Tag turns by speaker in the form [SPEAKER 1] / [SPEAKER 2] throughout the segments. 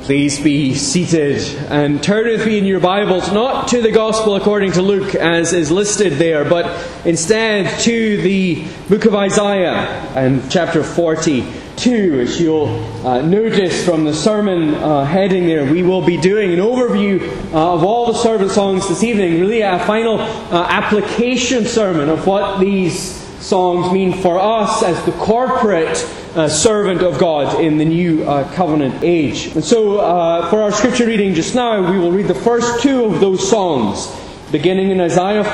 [SPEAKER 1] Please be seated and turn with me in your Bibles, not to the Gospel according to Luke as is listed there, but instead to the book of Isaiah and chapter 42. As you'll notice from the sermon heading there, we will be doing an overview of all the servant songs this evening, really a final application sermon of what these songs mean for us as the corporate servant of God in the new covenant age. And so for our scripture reading just now, we will read the first two of those songs, beginning in Isaiah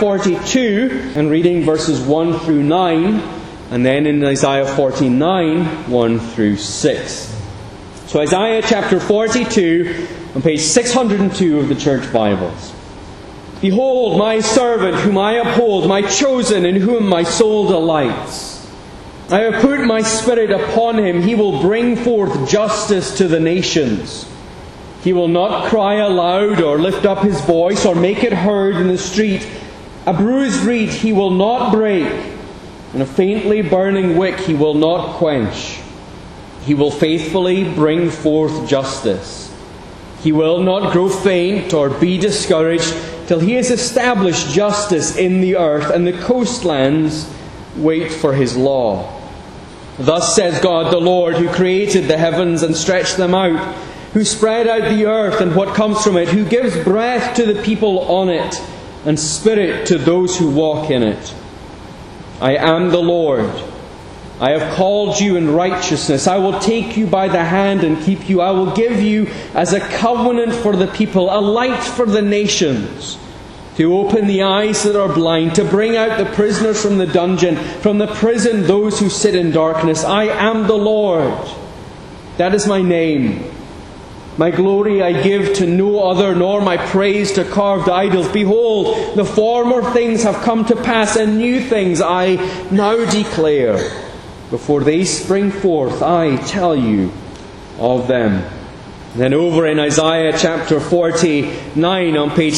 [SPEAKER 1] 42 and reading verses 1 through 9, and then in Isaiah 49, 1 through 6. So Isaiah chapter 42 on page 602 of the Church Bibles. Behold, my servant whom I uphold, my chosen in whom my soul delights. I have put my spirit upon him. He will bring forth justice to the nations. He will not cry aloud or lift up his voice or make it heard in the street. A bruised reed he will not break, and a faintly burning wick he will not quench. He will faithfully bring forth justice. He will not grow faint or be discouraged till he has established justice in the earth, and the coastlands wait for his law. Thus says God the Lord, who created the heavens and stretched them out, who spread out the earth and what comes from it, who gives breath to the people on it, and spirit to those who walk in it. I am the Lord. I have called you in righteousness. I will take you by the hand and keep you. I will give you as a covenant for the people, a light for the nations, to open the eyes that are blind, to bring out the prisoners from the dungeon, from the prison those who sit in darkness. I am the Lord. That is my name. My glory I give to no other, nor my praise to carved idols. Behold, the former things have come to pass, and new things I now declare. Before they spring forth, I tell you of them. Then over in Isaiah chapter 49 on page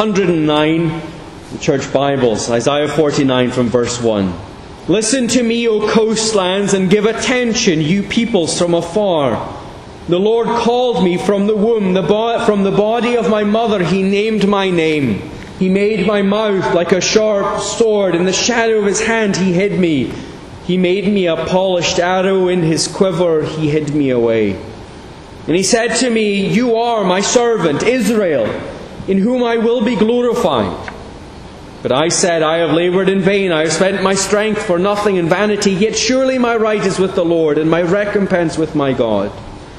[SPEAKER 1] 609, the Church Bibles, Isaiah 49 from verse 1. Listen to me, O coastlands, and give attention, you peoples from afar. The Lord called me from the womb, from the body of my mother he named my name. He made my mouth like a sharp sword, in the shadow of his hand he hid me. He made me a polished arrow, in his quiver he hid me away. And he said to me, you are my servant, Israel, in whom I will be glorified. But I said, I have laboured in vain, I have spent my strength for nothing in vanity, yet surely my right is with the Lord, and my recompense with my God.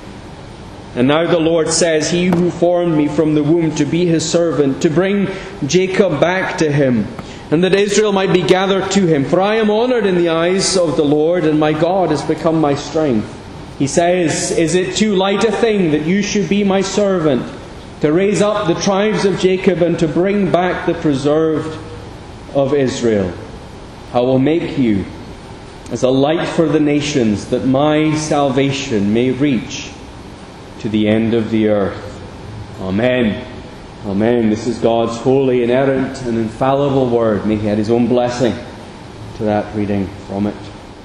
[SPEAKER 1] And now the Lord says, he who formed me from the womb to be his servant, to bring Jacob back to him, and that Israel might be gathered to him. For I am honoured in the eyes of the Lord, and my God has become my strength. He says, is it too light a thing that you should be my servant, to raise up the tribes of Jacob and to bring back the preserved of Israel? I will make you as a light for the nations, that my salvation may reach to the end of the earth. Amen. Amen. This is God's holy, inerrant and infallible word. May he add his own blessing to that reading from it.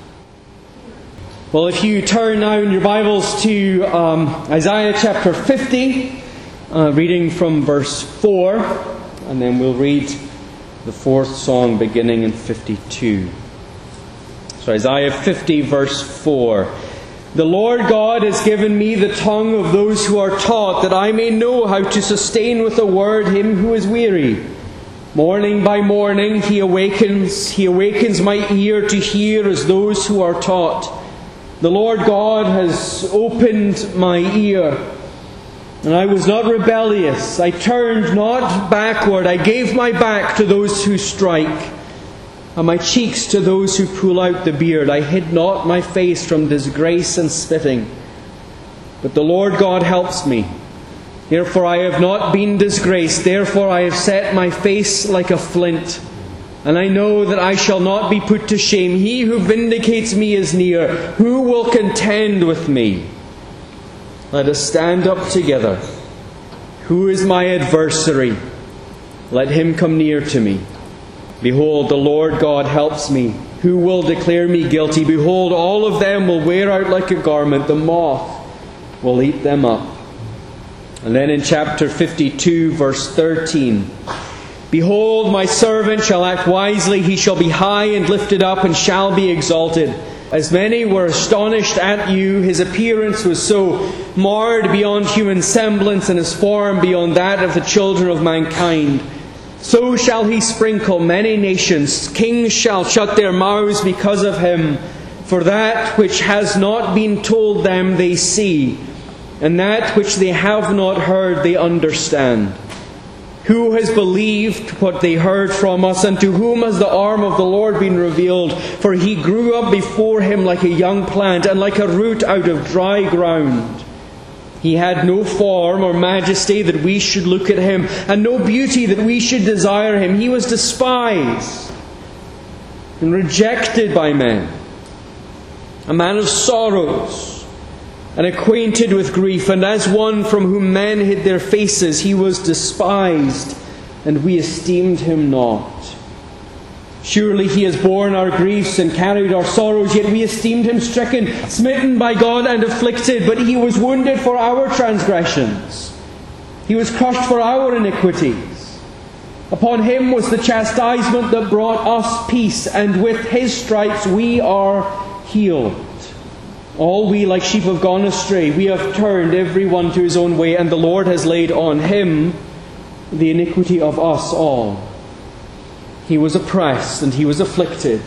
[SPEAKER 1] Well, if you turn now in your Bibles to Isaiah chapter 50, reading from verse 4, and then we'll read the fourth song beginning in 52. So Isaiah 50 verse 4. The Lord God has given me the tongue of those who are taught, that I may know how to sustain with a word him who is weary. Morning by morning he awakens my ear to hear as those who are taught. The Lord God has opened my ear, and I was not rebellious. I turned not backward. I gave my back to those who strike, and my cheeks to those who pull out the beard. I hid not my face from disgrace and spitting. But the Lord God helps me. Therefore I have not been disgraced. Therefore I have set my face like a flint. And I know that I shall not be put to shame. He who vindicates me is near. Who will contend with me? Let us stand up together. Who is my adversary? Let him come near to me. Behold, the Lord God helps me. Who will declare me guilty? Behold, all of them will wear out like a garment. The moth will eat them up. And then in chapter 52, verse 13, "Behold, my servant shall act wisely. He shall be high and lifted up and shall be exalted. As many were astonished at you, his appearance was so marred beyond human semblance, and his form beyond that of the children of mankind. So shall he sprinkle many nations. Kings shall shut their mouths because of him. For that which has not been told them they see, and that which they have not heard they understand. Who has believed what they heard from us, and to whom has the arm of the Lord been revealed? For he grew up before him like a young plant, and like a root out of dry ground. He had no form or majesty that we should look at him, and no beauty that we should desire him. He was despised and rejected by men, a man of sorrows, and acquainted with grief, and as one from whom men hid their faces, he was despised, and we esteemed him not. Surely he has borne our griefs and carried our sorrows, yet we esteemed him stricken, smitten by God, and afflicted. But he was wounded for our transgressions. He was crushed for our iniquities. Upon him was the chastisement that brought us peace, and with his stripes we are healed. All we like sheep have gone astray. We have turned every one to his own way, and the Lord has laid on him the iniquity of us all. He was oppressed and he was afflicted,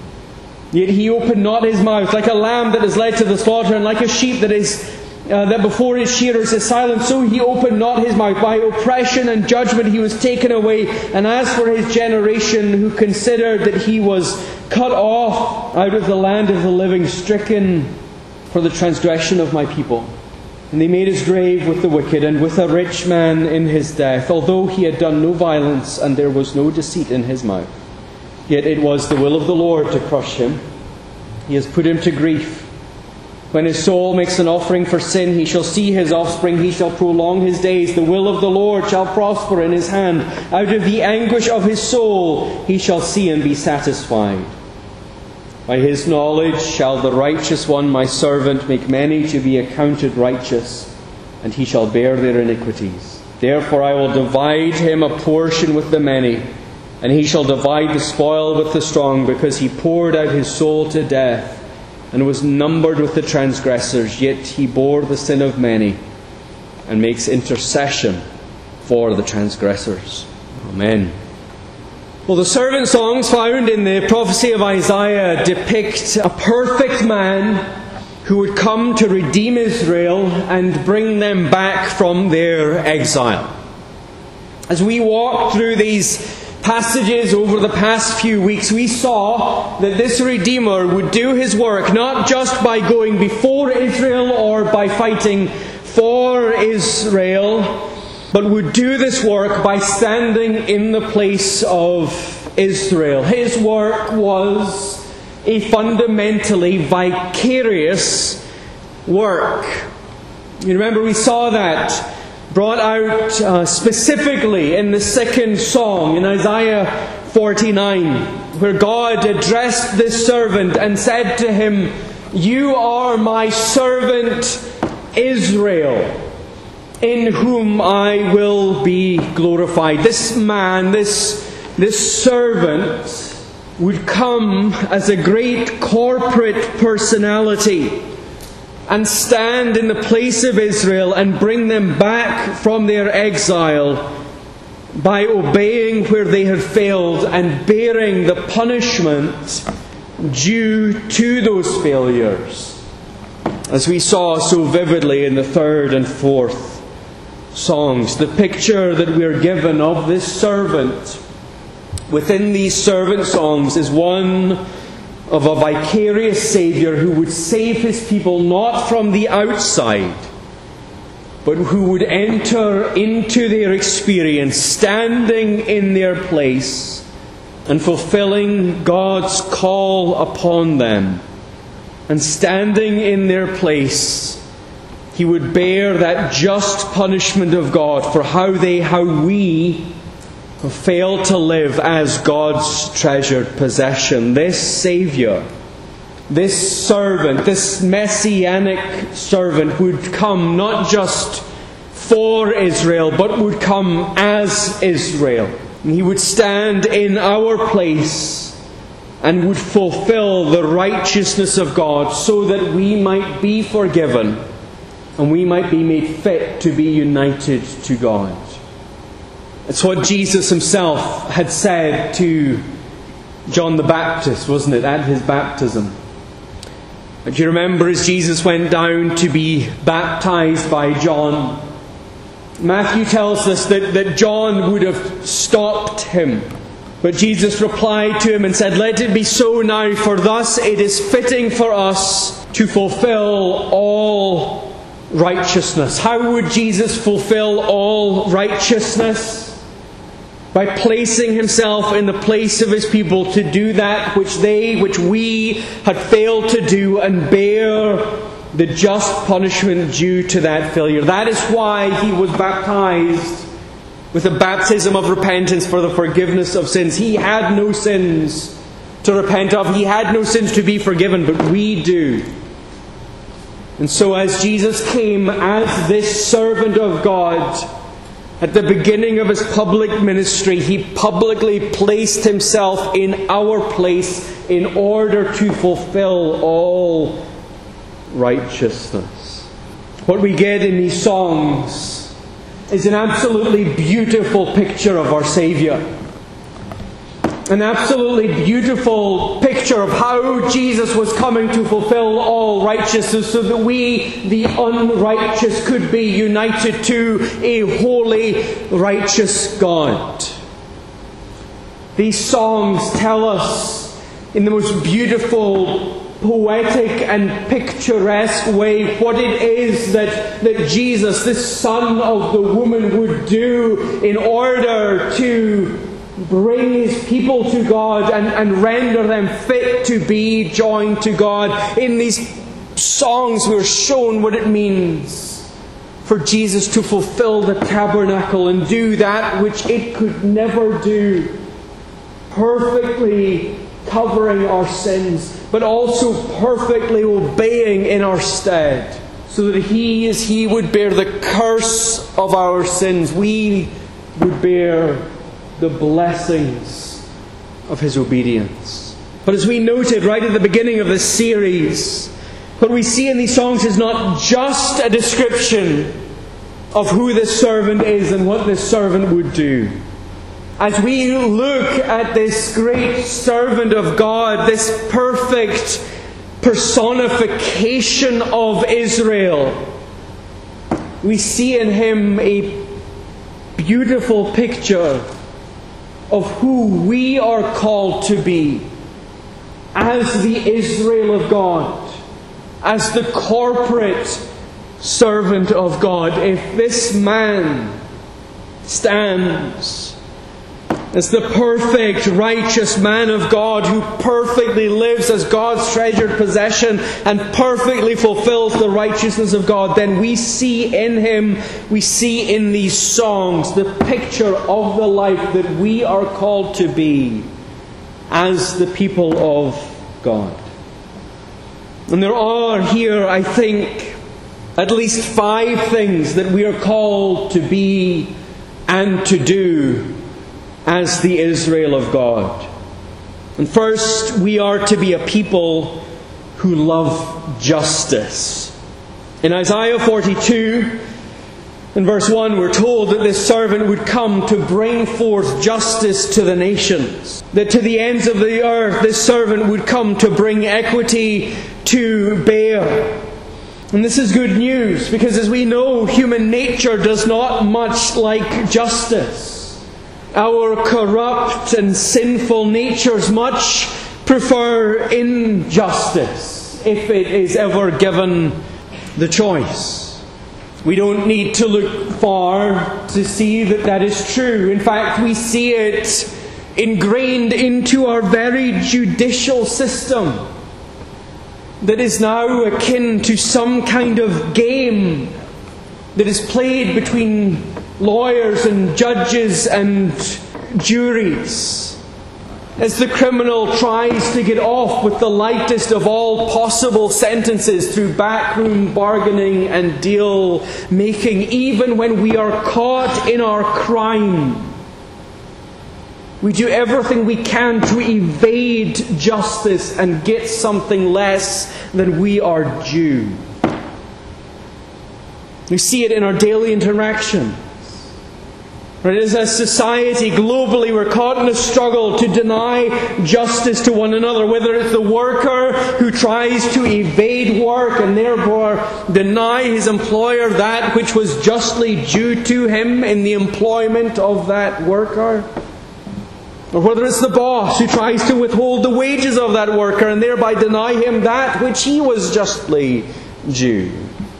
[SPEAKER 1] yet he opened not his mouth. Like a lamb that is led to the slaughter, and like a sheep that before its shearers is silent, so he opened not his mouth. By oppression and judgment he was taken away. And as for his generation, who considered that he was cut off out of the land of the living, stricken for the transgression of my people. And they made his grave with the wicked, and with a rich man in his death, although he had done no violence, and there was no deceit in his mouth. Yet it was the will of the Lord to crush him. He has put him to grief. When his soul makes an offering for sin, he shall see his offspring, he shall prolong his days. The will of the Lord shall prosper in his hand. Out of the anguish of his soul he shall see and be satisfied. By his knowledge shall the righteous one, my servant, make many to be accounted righteous, and he shall bear their iniquities. Therefore I will divide him a portion with the many, and he shall divide the spoil with the strong, because he poured out his soul to death, and was numbered with the transgressors. Yet he bore the sin of many, and makes intercession for the transgressors. Amen. Well, the servant songs found in the prophecy of Isaiah depict a perfect man who would come to redeem Israel and bring them back from their exile. As we walked through these passages over the past few weeks, we saw that this Redeemer would do his work not just by going before Israel or by fighting for Israel, but would do this work by standing in the place of Israel. His work was a fundamentally vicarious work. You remember we saw that brought out specifically in the second song in Isaiah 49, where God addressed this servant and said to him, "You are my servant Israel, in whom I will be glorified." This man, this servant, would come as a great corporate personality and stand in the place of Israel and bring them back from their exile by obeying where they had failed and bearing the punishment due to those failures, as we saw so vividly in the third and fourth songs. The picture that we are given of this servant within these servant songs is one of a vicarious Saviour who would save his people not from the outside, but who would enter into their experience, standing in their place and fulfilling God's call upon them. And standing in their place, he would bear that just punishment of God for how we have failed to live as God's treasured possession. This Saviour, this servant, this messianic servant would come not just for Israel, but would come as Israel. And he would stand in our place and would fulfill the righteousness of God so that we might be forgiven and we might be made fit to be united to God. It's what Jesus himself had said to John the Baptist, wasn't it, at his baptism? Do you remember as Jesus went down to be baptized by John, Matthew tells us that John would have stopped him. But Jesus replied to him and said, "Let it be so now, for thus it is fitting for us to fulfill all righteousness." How would Jesus fulfill all righteousness? By placing himself in the place of his people to do that which we had failed to do, and bear the just punishment due to that failure. That is why he was baptized with a baptism of repentance for the forgiveness of sins. He had no sins to repent of. He had no sins to be forgiven, but we do. And so as Jesus came as this servant of God, at the beginning of his public ministry, he publicly placed himself in our place in order to fulfill all righteousness. What we get in these songs is an absolutely beautiful picture of our Saviour. An absolutely beautiful picture of how Jesus was coming to fulfill all righteousness so that we, the unrighteous, could be united to a holy, righteous God. These songs tell us in the most beautiful, poetic and picturesque way what it is that Jesus, this Son of the woman, would do in order to bring his people to God and render them fit to be joined to God. In these songs we're shown what it means for Jesus to fulfill the tabernacle and do that which it could never do, perfectly covering our sins, but also perfectly obeying in our stead, so that he would bear the curse of our sins. We would bear the blessings of his obedience. But as we noted right at the beginning of this series, what we see in these songs is not just a description of who this servant is and what this servant would do. As we look at this great servant of God, this perfect personification of Israel, we see in him a beautiful picture of who we are called to be as the Israel of God, as the corporate servant of God. If this man stands as the perfect, righteous man of God who perfectly lives as God's treasured possession and perfectly fulfills the righteousness of God, then we see in him, we see in these songs the picture of the life that we are called to be as the people of God. And there are here, I think, at least 5 things that we are called to be and to do as the Israel of God. And first, we are to be a people who love justice. In Isaiah 42, in verse 1, we're told that this servant would come to bring forth justice to the nations. That to the ends of the earth, this servant would come to bring equity to bear. And this is good news, because as we know, human nature does not much like justice. Our corrupt and sinful natures much prefer injustice, if it is ever given the choice. We don't need to look far to see that that is true. In fact, we see it ingrained into our very judicial system that is now akin to some kind of game that is played between lawyers and judges and juries. As the criminal tries to get off with the lightest of all possible sentences through backroom bargaining and deal making, even when we are caught in our crime, we do everything we can to evade justice and get something less than we are due. We see it in our daily interaction. Right? As a society, globally, we're caught in a struggle to deny justice to one another, whether it's the worker who tries to evade work and therefore deny his employer that which was justly due to him in the employment of that worker, or whether it's the boss who tries to withhold the wages of that worker and thereby deny him that which he was justly due.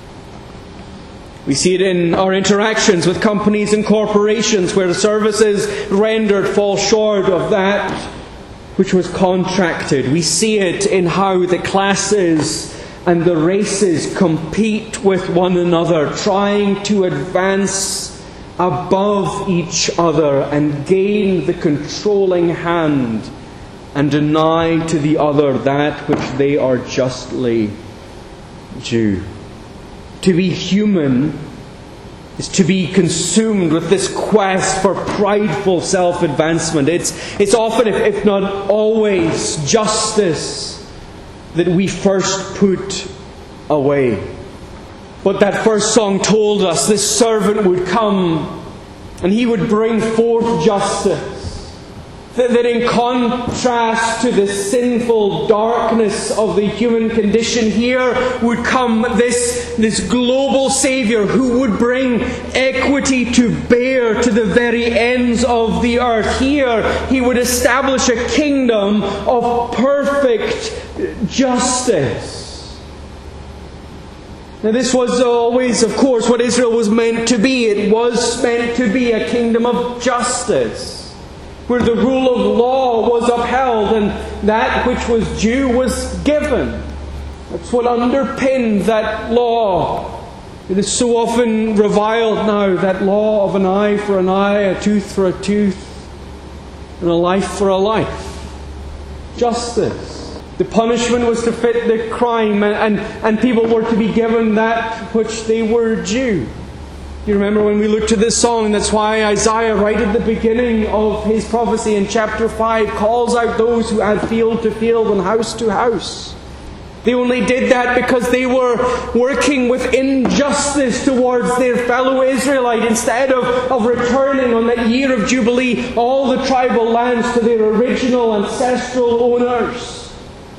[SPEAKER 1] We see it in our interactions with companies and corporations where the services rendered fall short of that which was contracted. We see it in how the classes and the races compete with one another, trying to advance above each other and gain the controlling hand and deny to the other that which they are justly due. To be human is to be consumed with this quest for prideful self-advancement. It's often, if not always, justice that we first put away. But that first song told us this servant would come and he would bring forth justice. That in contrast to the sinful darkness of the human condition, here would come this global Saviour who would bring equity to bear to the very ends of the earth. Here he would establish a kingdom of perfect justice. Now this was always, of course, what Israel was meant to be. It was meant to be a kingdom of justice, where the rule of law was upheld and that which was due was given. That's what underpinned that law. It is so often reviled now, that law of an eye for an eye, a tooth for a tooth, and a life for a life. Justice. The punishment was to fit the crime, and people were to be given that which they were due. You remember when we looked at this song, that's why Isaiah, right at the beginning of his prophecy in chapter 5, calls out those who add field to field and house to house. They only did that because they were working with injustice towards their fellow Israelite. Instead of returning on that year of Jubilee all the tribal lands to their original ancestral owners,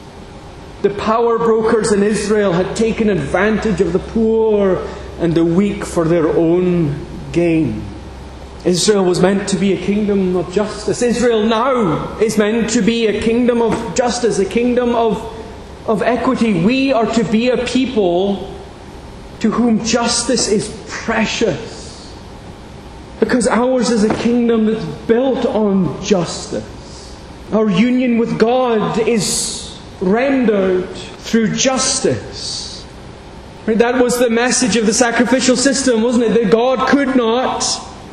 [SPEAKER 1] the power brokers in Israel had taken advantage of the poor and the weak for their own gain. Israel was meant to be a kingdom of justice. Israel now is meant to be a kingdom of justice, a kingdom of equity. We are to be a people to whom justice is precious, because ours is a kingdom that's built on justice. Our union with God is rendered through justice. That was the message of the sacrificial system, wasn't it? That God could not,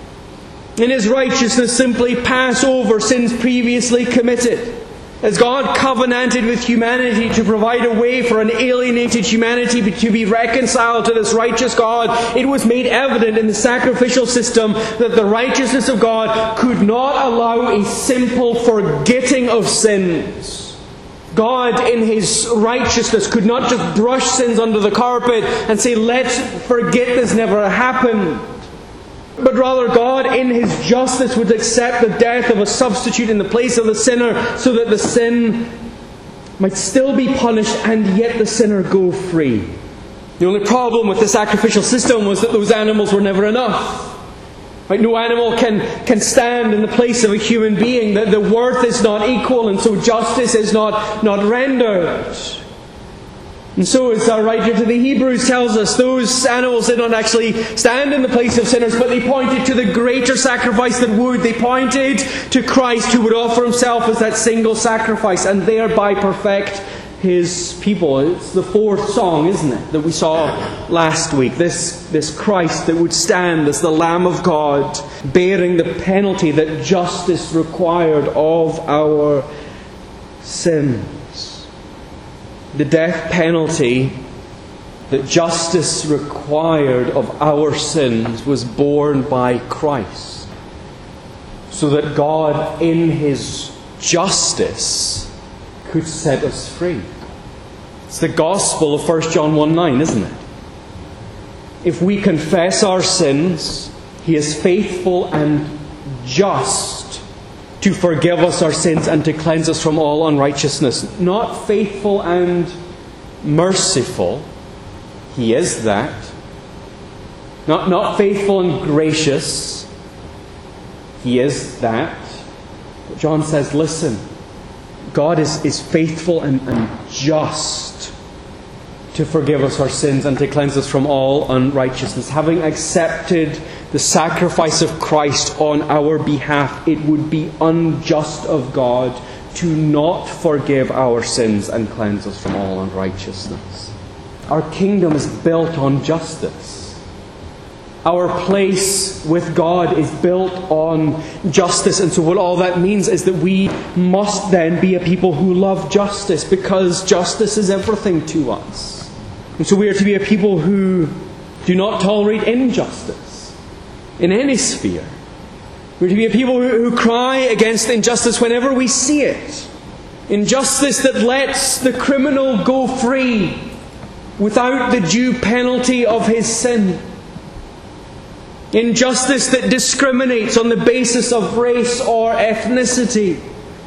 [SPEAKER 1] in His righteousness, simply pass over sins previously committed. As God covenanted with humanity to provide a way for an alienated humanity to be reconciled to this righteous God, it was made evident in the sacrificial system that the righteousness of God could not allow a simple forgetting of sins. God, in His righteousness, could not just brush sins under the carpet and say, let's forget this never happened. But rather, God, in His justice, would accept the death of a substitute in the place of the sinner so that the sin might still be punished and yet the sinner go free. The only problem with the sacrificial system was that those animals were never enough. Right? No animal can stand in the place of a human being. The worth is not equal, and so justice is not rendered. And so, as our writer to the Hebrews tells us, those animals did not actually stand in the place of sinners, but they pointed to the greater sacrifice that would. They pointed to Christ, who would offer Himself as that single sacrifice and thereby perfect His people. It's the fourth song, isn't it, that we saw last week. This Christ that would stand as the Lamb of God, bearing the penalty that justice required of our sins. The death penalty that justice required of our sins was borne by Christ, so that God in His justice could set us free. It's the gospel of 1 John 1:9, isn't it? If we confess our sins, He is faithful and just to forgive us our sins and to cleanse us from all unrighteousness. Not faithful and merciful. He is that. Not faithful and gracious. He is that. But John says, listen, God is faithful and just to forgive us our sins and to cleanse us from all unrighteousness. Having accepted the sacrifice of Christ on our behalf, it would be unjust of God to not forgive our sins and cleanse us from all unrighteousness. Our kingdom is built on justice. Our place with God is built on justice. And so what all that means is that we must then be a people who love justice, because justice is everything to us. And so we are to be a people who do not tolerate injustice in any sphere. We're to be a people who cry against injustice whenever we see it. Injustice that lets the criminal go free without the due penalty of his sin. Injustice that discriminates on the basis of race or ethnicity.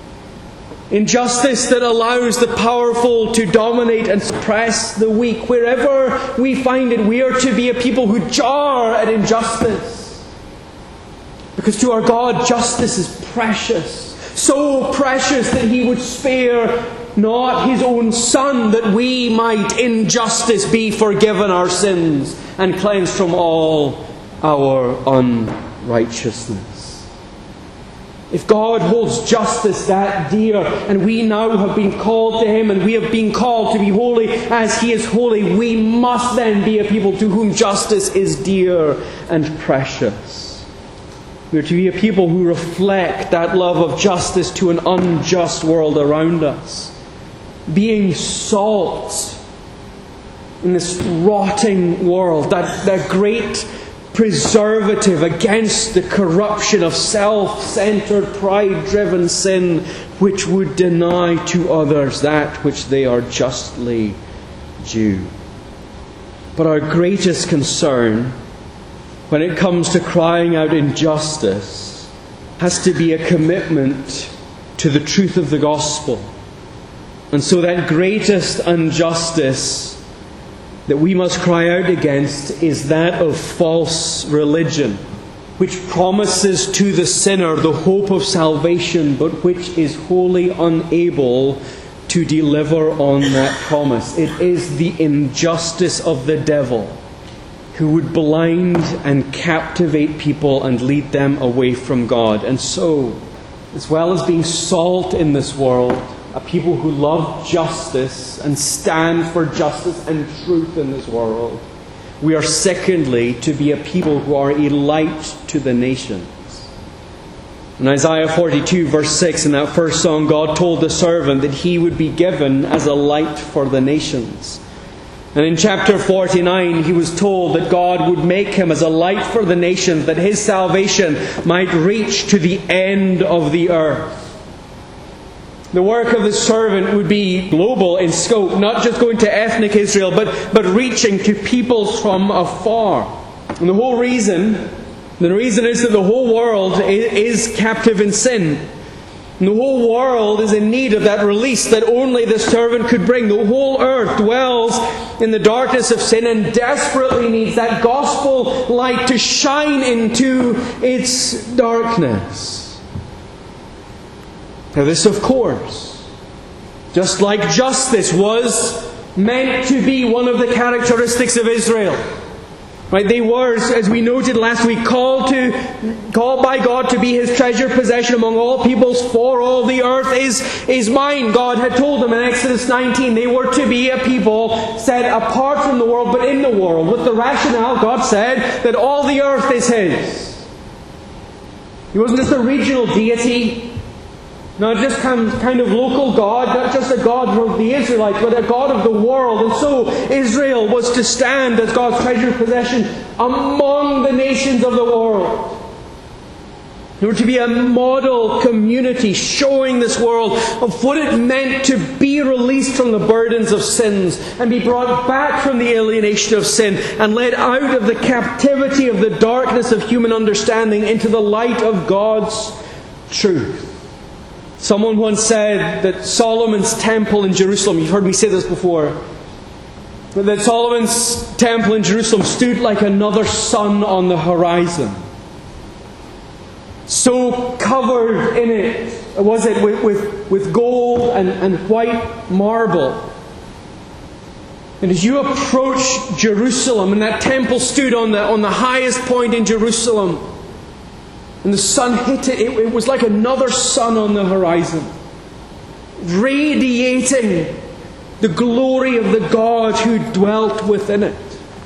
[SPEAKER 1] Injustice that allows the powerful to dominate and suppress the weak. Wherever we find it, we are to be a people who jar at injustice. Because to our God, justice is precious. So precious that He would spare not His own Son, that we might in justice be forgiven our sins and cleansed from all our unrighteousness. If God holds justice that dear, and we now have been called to Him, and we have been called to be holy as He is holy, we must then be a people to whom justice is dear and precious. We are to be a people who reflect that love of justice to an unjust world around us. Being salt in this rotting world, that great preservative against the corruption of self-centered, pride-driven sin, which would deny to others that which they are justly due. But our greatest concern when it comes to crying out injustice has to be a commitment to the truth of the gospel. And so that greatest injustice that we must cry out against is that of false religion, which promises to the sinner the hope of salvation, but which is wholly unable to deliver on that promise. It is the injustice of the devil, who would blind and captivate people and lead them away from God. And so, as well as being salt in this world, a people who love justice and stand for justice and truth in this world, we are secondly to be a people who are a light to the nations. In Isaiah 42 verse 6, in that first song, God told the servant that he would be given as a light for the nations. And in chapter 49, he was told that God would make him as a light for the nations, that his salvation might reach to the end of the earth. The work of the servant would be global in scope, not just going to ethnic Israel, but reaching to peoples from afar. And the reason is that the whole world is captive in sin. And the whole world is in need of that release that only the servant could bring. The whole earth dwells in the darkness of sin and desperately needs that gospel light to shine into its darkness. Now this, of course, just like justice was meant to be one of the characteristics of Israel, Right? They were, as we noted last week, called by God to be His treasured possession among all peoples, for all the earth is mine. God had told them in Exodus 19 they were to be a people set apart from the world, but in the world. With the rationale, God said that all the earth is His. He wasn't just a regional deity, not just kind of local God, not just a God of the Israelites, but a God of the world. And so Israel was to stand as God's treasured possession among the nations of the world. They were to be a model community showing this world of what it meant to be released from the burdens of sins and be brought back from the alienation of sin and led out of the captivity of the darkness of human understanding into the light of God's truth. Someone once said that Solomon's temple in Jerusalem, you've heard me say this before, that Solomon's temple in Jerusalem stood like another sun on the horizon. So covered in it was it with gold and white marble. And as you approach Jerusalem, and that temple stood on the highest point in Jerusalem, and the sun hit it, it was like another sun on the horizon, radiating the glory of the God who dwelt within it.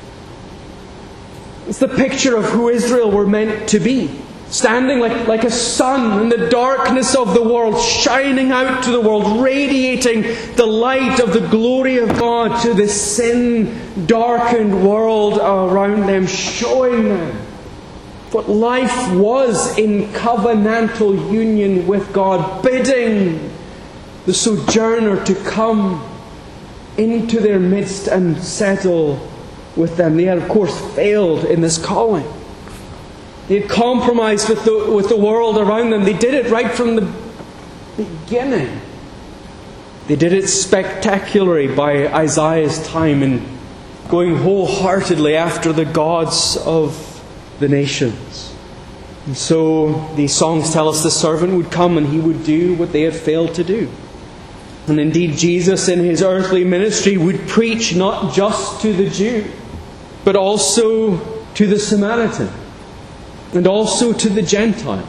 [SPEAKER 1] It's the picture of who Israel were meant to be. Standing like a sun in the darkness of the world, shining out to the world, radiating the light of the glory of God to the sin-darkened world around them, showing them what life was in covenantal union with God, bidding the sojourner to come into their midst and settle with them. They had, of course, failed in this calling. They had compromised with the world around them. They did it right from the beginning. They did it spectacularly by Isaiah's time in going wholeheartedly after the gods of the nations. And so these songs tell us the servant would come and he would do what they had failed to do. And indeed Jesus in His earthly ministry would preach not just to the Jew, but also to the Samaritan, and also to the Gentile.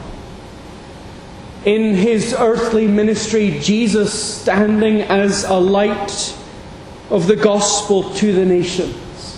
[SPEAKER 1] In His earthly ministry, Jesus standing as a light of the gospel to the nations.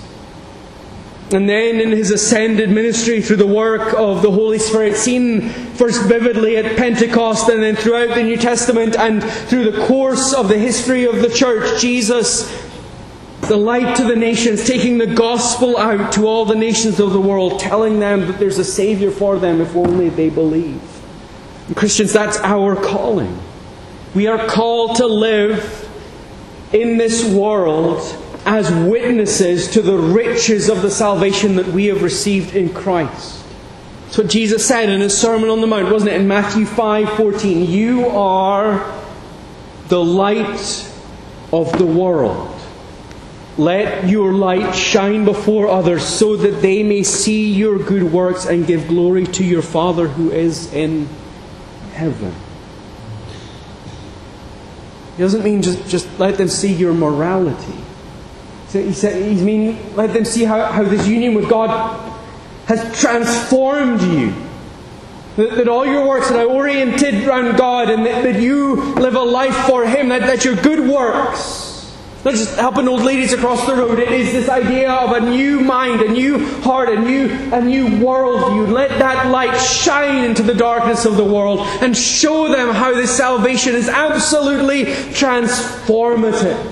[SPEAKER 1] And then in His ascended ministry through the work of the Holy Spirit, seen first vividly at Pentecost and then throughout the New Testament and through the course of the history of the church, Jesus, the light to the nations, taking the gospel out to all the nations of the world, telling them that there's a Saviour for them if only they believe. And Christians, that's our calling. We are called to live in this world as witnesses to the riches of the salvation that we have received in Christ. That's what Jesus said in His Sermon on the Mount, wasn't it? In Matthew 5:14, you are the light of the world. Let your light shine before others so that they may see your good works and give glory to your Father who is in heaven. He doesn't mean just let them see your morality. He means let them see how this union with God has transformed you. That all your works are oriented around God, and that you live a life for Him, that your good works, not just helping old ladies across the road, it is this idea of a new mind, a new heart, a new worldview. Let that light shine into the darkness of the world and show them how this salvation is absolutely transformative.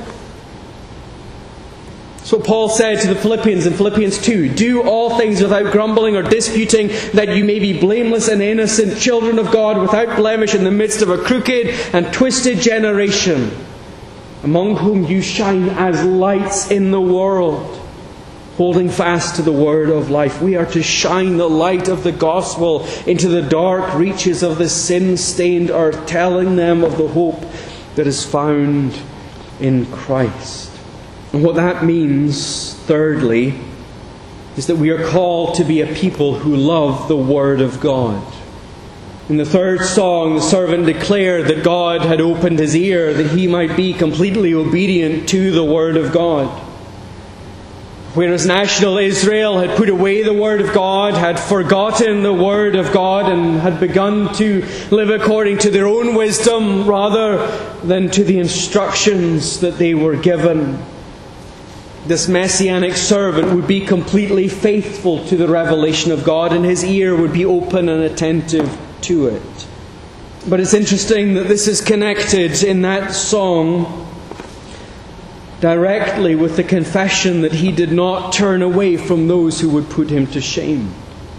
[SPEAKER 1] So Paul said to the Philippians in Philippians 2, do all things without grumbling or disputing, that you may be blameless and innocent children of God, without blemish in the midst of a crooked and twisted generation, among whom you shine as lights in the world, holding fast to the word of life. We are to shine the light of the gospel into the dark reaches of the sin-stained earth, telling them of the hope that is found in Christ. And what that means, thirdly, is that we are called to be a people who love the Word of God. In the third song, the servant declared that God had opened his ear that he might be completely obedient to the Word of God. Whereas national Israel had put away the Word of God, had forgotten the Word of God, and had begun to live according to their own wisdom rather than to the instructions that they were given, this Messianic servant would be completely faithful to the revelation of God, and his ear would be open and attentive to it. But it's interesting that this is connected in that song directly with the confession that he did not turn away from those who would put him to shame.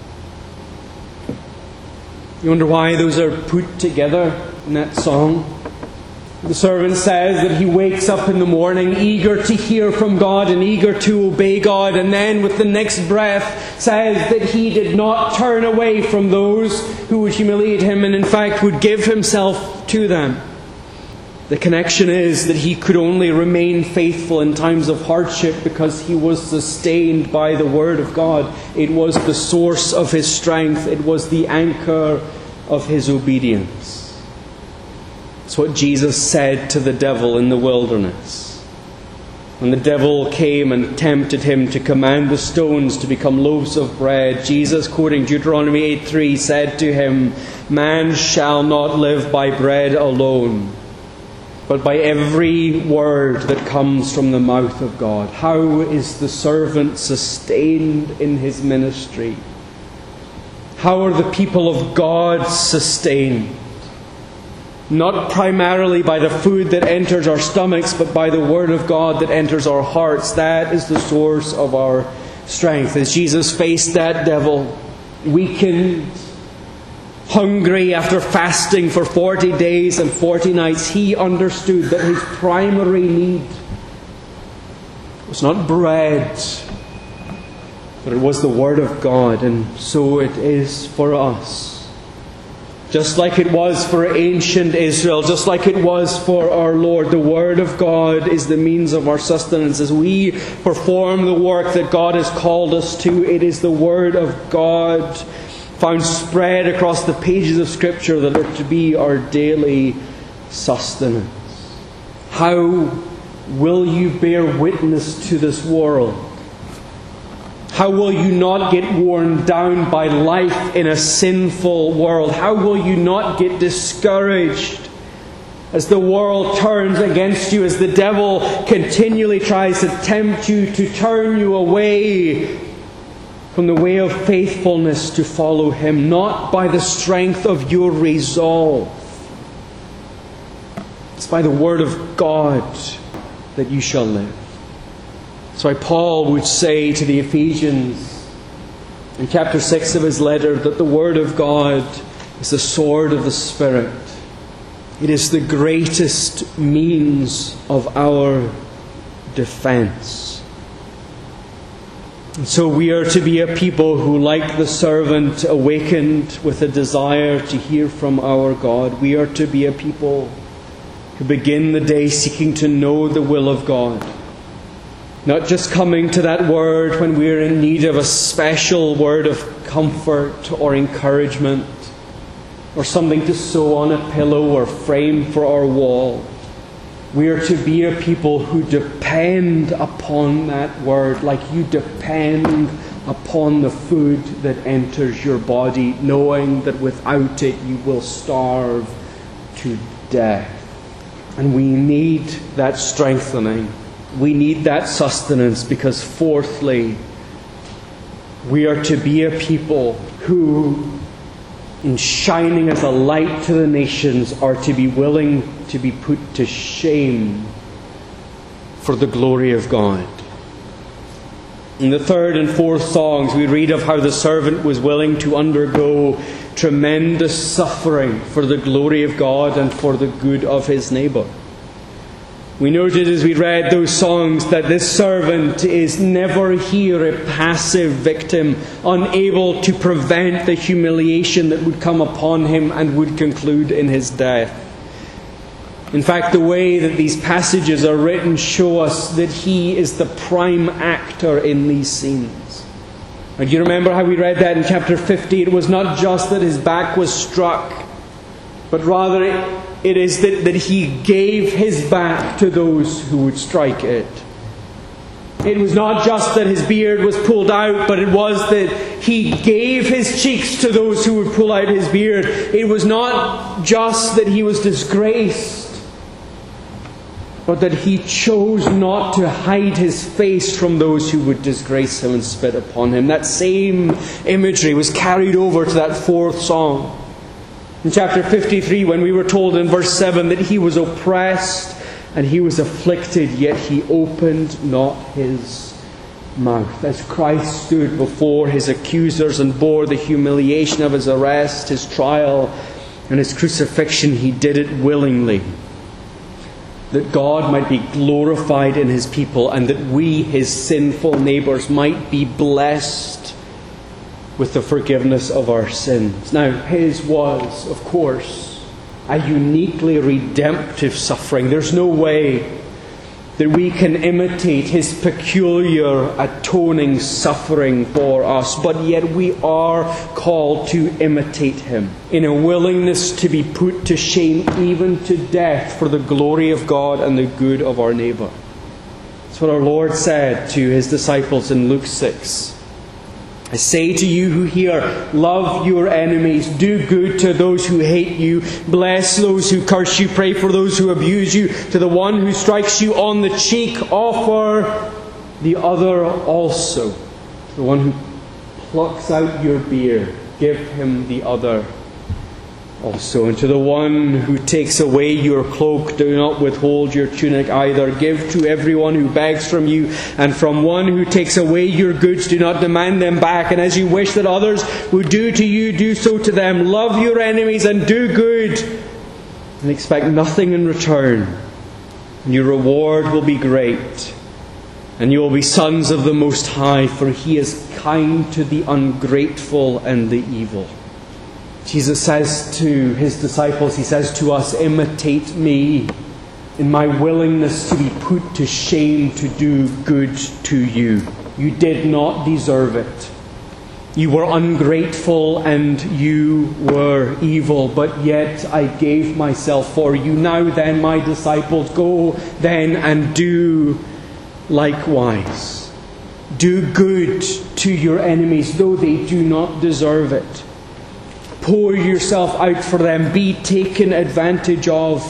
[SPEAKER 1] You wonder why those are put together in that song? The servant says that he wakes up in the morning eager to hear from God and eager to obey God, and then with the next breath says that he did not turn away from those who would humiliate him and in fact would give himself to them. The connection is that he could only remain faithful in times of hardship because he was sustained by the Word of God. It was the source of his strength. It was the anchor of his obedience. It's what Jesus said to the devil in the wilderness. When the devil came and tempted him to command the stones to become loaves of bread, Jesus, quoting Deuteronomy 8:3, said to him, "Man shall not live by bread alone, but by every word that comes from the mouth of God." How is the servant sustained in his ministry? How are the people of God sustained? Not primarily by the food that enters our stomachs, but by the Word of God that enters our hearts. That is the source of our strength. As Jesus faced that devil, weakened, hungry after fasting for 40 days and 40 nights, he understood that his primary need was not bread, but it was the Word of God. And so it is for us. Just like it was for ancient Israel, just like it was for our Lord, the Word of God is the means of our sustenance. As we perform the work that God has called us to, it is the Word of God found spread across the pages of Scripture that are to be our daily sustenance. How will you bear witness to this world? How will you not get worn down by life in a sinful world? How will you not get discouraged as the world turns against you, as the devil continually tries to tempt you to turn you away from the way of faithfulness to follow him, not by the strength of your resolve. It's by the Word of God that you shall live. That's why Paul would say to the Ephesians in chapter 6 of his letter that the Word of God is the sword of the Spirit. It is the greatest means of our defense. And so we are to be a people who, like the servant, awakened with a desire to hear from our God. We are to be a people who begin the day seeking to know the will of God. Not just coming to that word when we're in need of a special word of comfort or encouragement, or something to sew on a pillow or frame for our wall. We are to be a people who depend upon that word like you depend upon the food that enters your body, knowing that without it you will starve to death. And we need that strengthening. We need that sustenance because, fourthly, we are to be a people who, in shining as a light to the nations, are to be willing to be put to shame for the glory of God. In the third and fourth songs, we read of how the servant was willing to undergo tremendous suffering for the glory of God and for the good of his neighbour. We noted as we read those songs that this servant is never here a passive victim, unable to prevent the humiliation that would come upon him and would conclude in his death. In fact, the way that these passages are written show us that he is the prime actor in these scenes. And you remember how we read that in chapter 50? It was not just that his back was struck, but rather it is that he gave his back to those who would strike it. It was not just that his beard was pulled out, but it was that he gave his cheeks to those who would pull out his beard. It was not just that he was disgraced, but that he chose not to hide his face from those who would disgrace him and spit upon him. That same imagery was carried over to that fourth song. In chapter 53, when we were told in verse 7 that he was oppressed and he was afflicted, yet he opened not his mouth. As Christ stood before his accusers and bore the humiliation of his arrest, his trial, and his crucifixion, he did it willingly, that God might be glorified in his people and that we, his sinful neighbours, might be blessed with the forgiveness of our sins. Now, his was, of course, a uniquely redemptive suffering. There's no way that we can imitate his peculiar atoning suffering for us, but yet we are called to imitate him in a willingness to be put to shame, even to death, for the glory of God and the good of our neighbour. That's what our Lord said to his disciples in Luke 6. I say to you who hear, love your enemies, do good to those who hate you, bless those who curse you, pray for those who abuse you. To the one who strikes you on the cheek, offer the other also. To the one who plucks out your beard, give him the other also. And to the one who takes away your cloak, do not withhold your tunic either. Give to everyone who begs from you, and from one who takes away your goods, do not demand them back. And as you wish that others would do to you, do so to them. Love your enemies and do good, and expect nothing in return. And your reward will be great, and you will be sons of the Most High, for he is kind to the ungrateful and the evil. Jesus says to his disciples, he says to us, imitate me in my willingness to be put to shame to do good to you. You did not deserve it. You were ungrateful and you were evil, but yet I gave myself for you. Now then, my disciples, go then and do likewise. Do good to your enemies, though they do not deserve it. Pour yourself out for them. Be taken advantage of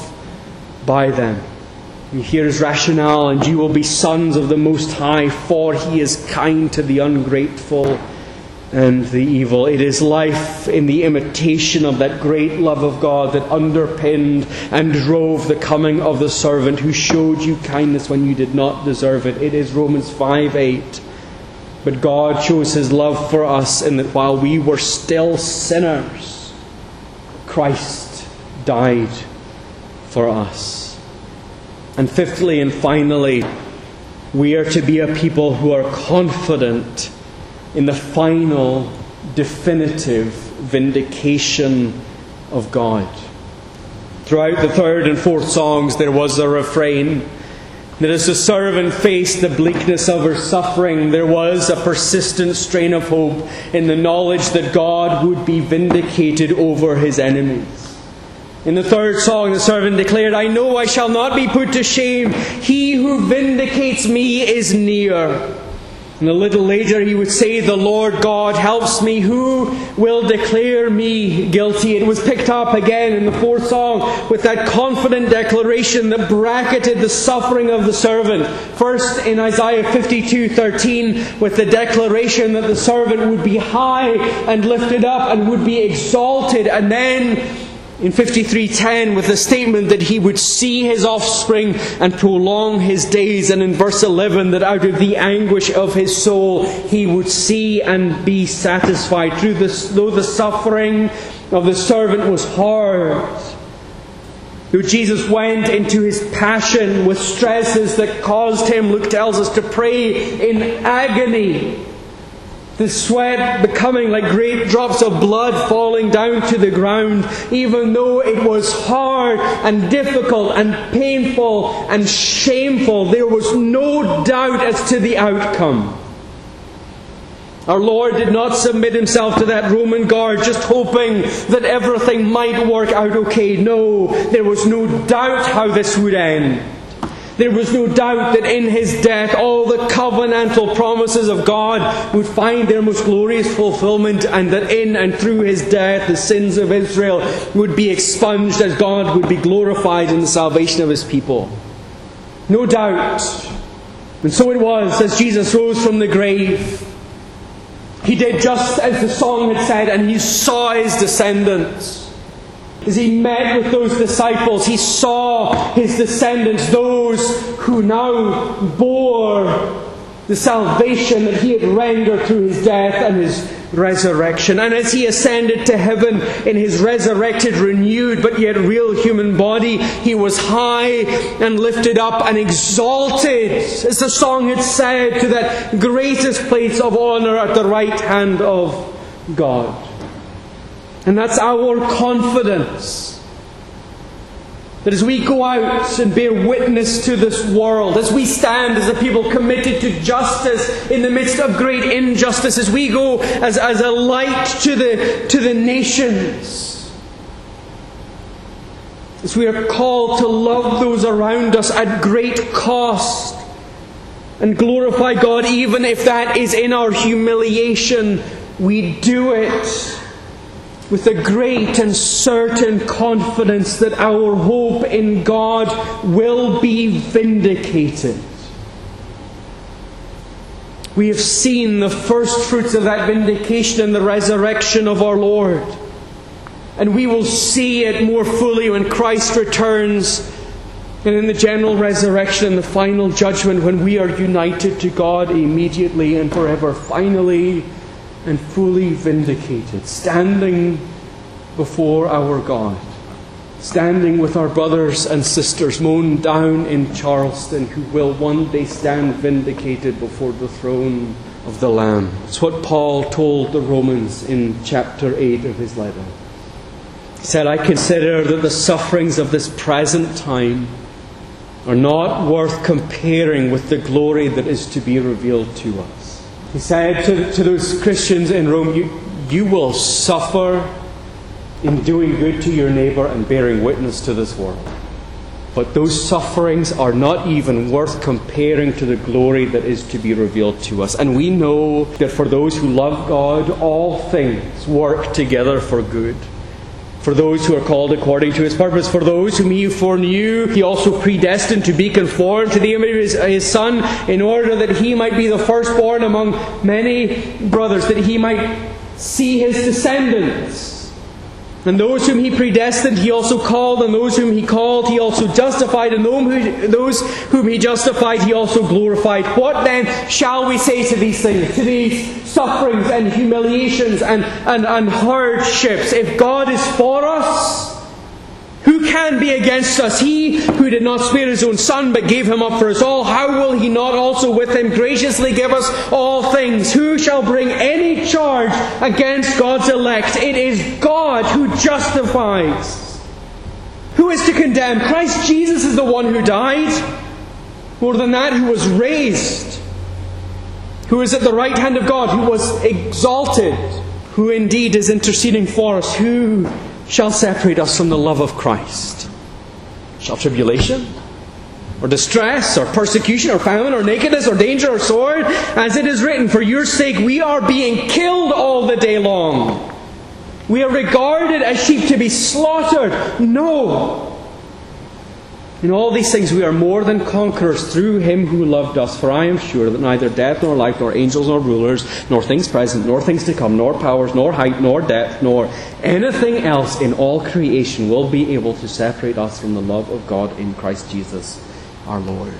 [SPEAKER 1] by them. And here is rationale. And you will be sons of the Most High, for he is kind to the ungrateful and the evil. It is life in the imitation of that great love of God that underpinned and drove the coming of the servant who showed you kindness when you did not deserve it. It is Romans 5:8. But God shows his love for us in that while we were still sinners, Christ died for us. And fifthly and finally, we are to be a people who are confident in the final, definitive vindication of God. Throughout the third and fourth songs there was a refrain that as the servant faced the bleakness of her suffering, there was a persistent strain of hope in the knowledge that God would be vindicated over his enemies. In the third song, the servant declared, I know I shall not be put to shame. He who vindicates me is near. And a little later he would say, the Lord God helps me. Who will declare me guilty? It was picked up again in the fourth song with that confident declaration that bracketed the suffering of the servant. First in Isaiah 52:13 with the declaration that the servant would be high and lifted up and would be exalted. And then in 53:10 with the statement that he would see his offspring and prolong his days. And in verse 11 that out of the anguish of his soul he would see and be satisfied. Though the suffering of the servant was hard, though Jesus went into his passion with stresses that caused him, Luke tells us, to pray in agony, the sweat becoming like great drops of blood falling down to the ground, even though it was hard and difficult and painful and shameful, there was no doubt as to the outcome. Our Lord did not submit himself to that Roman guard just hoping that everything might work out okay. No, there was no doubt how this would end. There was no doubt that in His death all the covenantal promises of God would find their most glorious fulfillment, and that in and through His death the sins of Israel would be expunged as God would be glorified in the salvation of His people. No doubt. And so it was, as Jesus rose from the grave, He did just as the song had said, and He saw His descendants. As He met with those disciples, He saw His descendants, those who now bore the salvation that He had rendered through His death and His resurrection. And as He ascended to heaven in His resurrected, renewed, but yet real human body, He was high and lifted up and exalted, as the song had said, to that greatest place of honour at the right hand of God. And that's our confidence, that as we go out and bear witness to this world, as we stand as a people committed to justice in the midst of great injustice, as we go as a light to the nations, as we are called to love those around us at great cost and glorify God, even if that is in our humiliation, we do it with a great and certain confidence that our hope in God will be vindicated. We have seen the first fruits of that vindication in the resurrection of our Lord. And we will see it more fully when Christ returns and in the general resurrection and the final judgment, when we are united to God immediately and forever, finally and fully vindicated, standing before our God, standing with our brothers and sisters mown down in Charleston, who will one day stand vindicated before the throne of the Lamb. It's what Paul told the Romans in chapter 8 of his letter. He said, "I consider that the sufferings of this present time are not worth comparing with the glory that is to be revealed to us." He said to those Christians in Rome, you will suffer in doing good to your neighbour and bearing witness to this world. But those sufferings are not even worth comparing to the glory that is to be revealed to us. And we know that for those who love God, all things work together for good. For those who are called according to His purpose. For those whom He foreknew, He also predestined to be conformed to the image of His Son, in order that He might be the firstborn among many brothers, that He might see His descendants. And those whom He predestined, He also called, and those whom He called, He also justified, and those whom He justified, He also glorified. What then shall we say to these things, to these sufferings and humiliations and hardships? If God is for us, who can be against us? He who did not spare His own Son, but gave Him up for us all, how will He not also with Him graciously give us all things? Who shall bring any charge against God's elect? It is God who justifies. Who is to condemn? Christ Jesus is the one who died. More than that, who was raised, who is at the right hand of God, who was exalted, who indeed is interceding for us. Who shall separate us from the love of Christ? Shall tribulation, or distress, or persecution, or famine, or nakedness, or danger, or sword? As it is written, for your sake we are being killed all the day long. We are regarded as sheep to be slaughtered. No! In all these things we are more than conquerors through Him who loved us. For I am sure that neither death, nor life, nor angels, nor rulers, nor things present, nor things to come, nor powers, nor height, nor depth, nor anything else in all creation will be able to separate us from the love of God in Christ Jesus our Lord.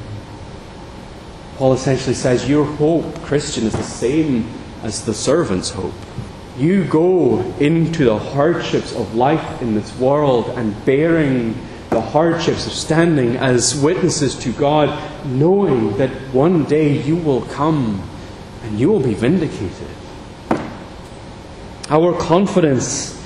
[SPEAKER 1] Paul essentially says, your hope, Christian, is the same as the servant's hope. You go into the hardships of life in this world and bearing the hardships of standing as witnesses to God, knowing that one day you will come and you will be vindicated. Our confidence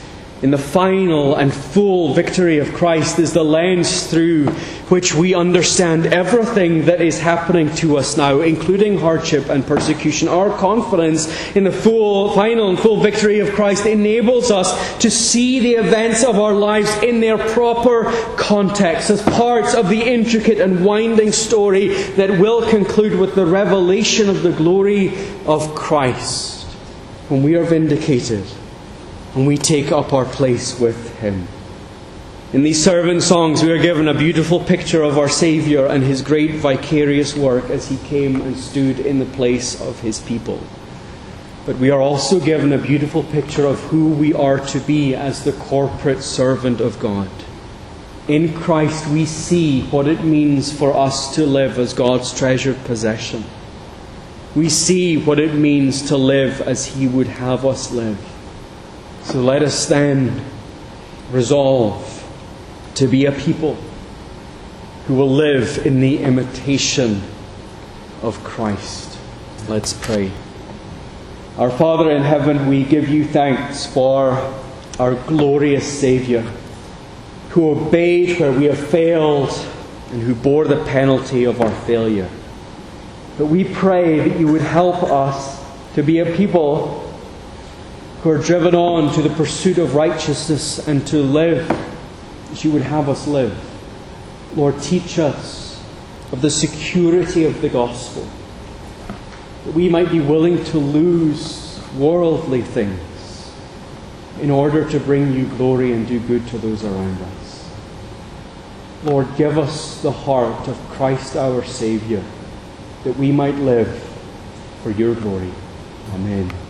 [SPEAKER 1] in the final and full victory of Christ is the lens through which we understand everything that is happening to us now, including hardship and persecution. Our confidence in the final and full victory of Christ enables us to see the events of our lives in their proper context, as parts of the intricate and winding story that will conclude with the revelation of the glory of Christ, when we are vindicated and we take up our place with Him. In these servant songs, we are given a beautiful picture of our Saviour and His great vicarious work as He came and stood in the place of His people. But we are also given a beautiful picture of who we are to be as the corporate servant of God. In Christ we see what it means for us to live as God's treasured possession. We see what it means to live as He would have us live. So let us then resolve to be a people who will live in the imitation of Christ. Let's pray. Our Father in heaven, we give You thanks for our glorious Saviour, who obeyed where we have failed and who bore the penalty of our failure. But we pray that You would help us to be a people who are driven on to the pursuit of righteousness and to live as You would have us live. Lord, teach us of the security of the gospel, that we might be willing to lose worldly things in order to bring You glory and do good to those around us. Lord, give us the heart of Christ our Saviour, that we might live for Your glory. Amen.